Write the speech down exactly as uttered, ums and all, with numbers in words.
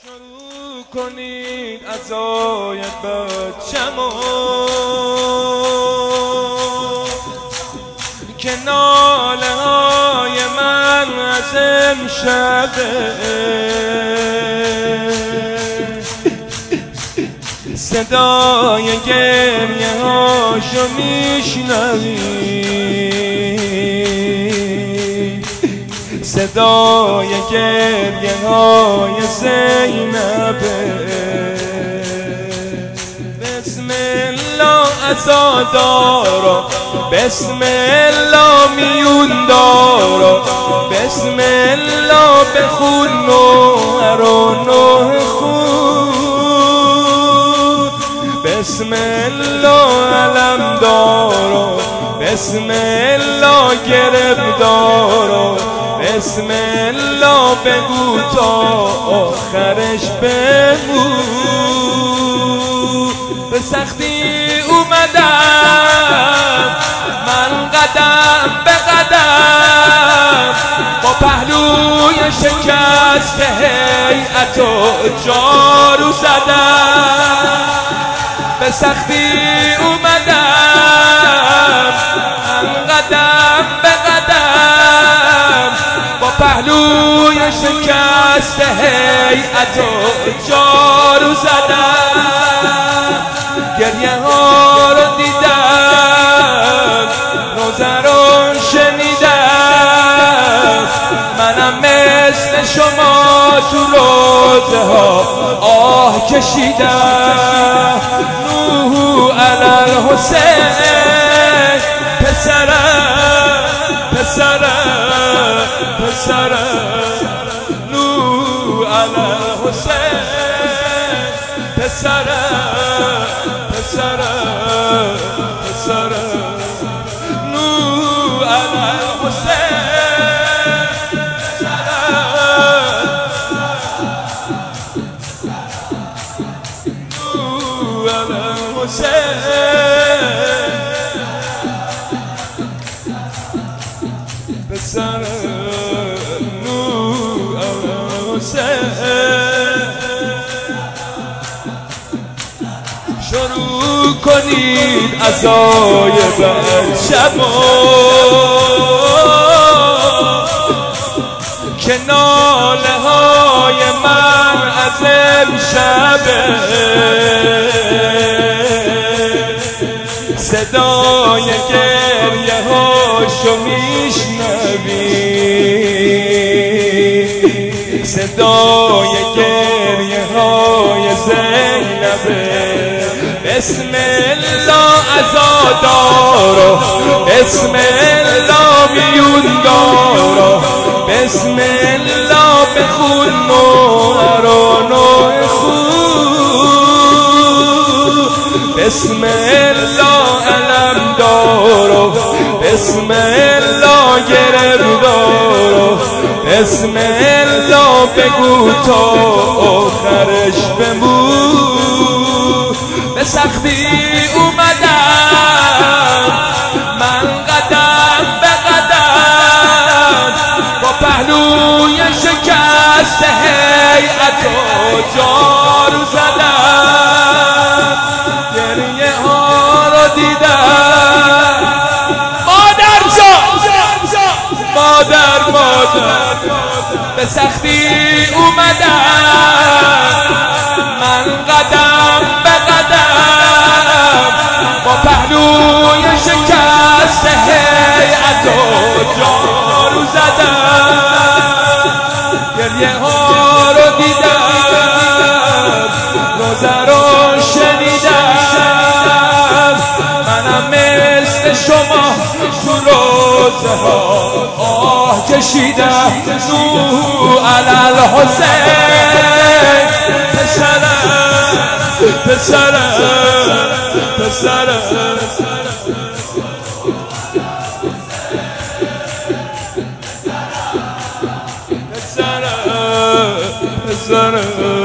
شروع کنید عزای بچمو که ناله های من از امشبه صدای گریه هاشو میشنوی، صدای گریه های زینبه. بسم الله عزادارا، بسم الله میون دارا، بسم الله بخون نوهر و نوه خون، بسم الله علم دارا، بسم الله گرب دارا، بسم الله بگو تا آخرش بگو. به سختی اومدم من قدم به قدم، با پهلوی شکست هیئت و جارو زدم. به سختی اومدم من قدم به قدم، با پهلوی شکست هیئت و جارو زدم. گریه ها رو دیدم، روزه رو شنیدم، منم مثل شما تو روزه ها آه کشیدم. نوح علی الحسین، پسرم پسرم پسرم، نوح علی الحسین، پسرم پسرم پسرم، نوح علی الحسین، پسرم، نوح علی الحسین، پسرم، نوح علی الحسین. شروع کنید عزای بچمو که ناله های من از امشبه صدای گریه هاشو میشنوی، صدای گریه های زینبه. بسم الله عزادارا، بسم الله میون دارا، بسم الله بخون نوهر و نوه خون، بسم الله علم دارا، بسم الله گرب دارا، بسم الله بگو تا آخرش بمون. به سختی اومدم من قدم به قدم، با پهلوی شکست هیئت و جارو زدم. گریه ها رو دیدم، مادر جان مادر مادر. به سختی اومدم من قدم به قدم، با پهلوی شکست هیئت و جارو زدم. گریه ها رو دیدم، روزه رو شنیدم، منم مثل شما تو روزه ها آه کشیدم. نوح علی الحسین، پسرم پسرم پسرم، پسرم پسرم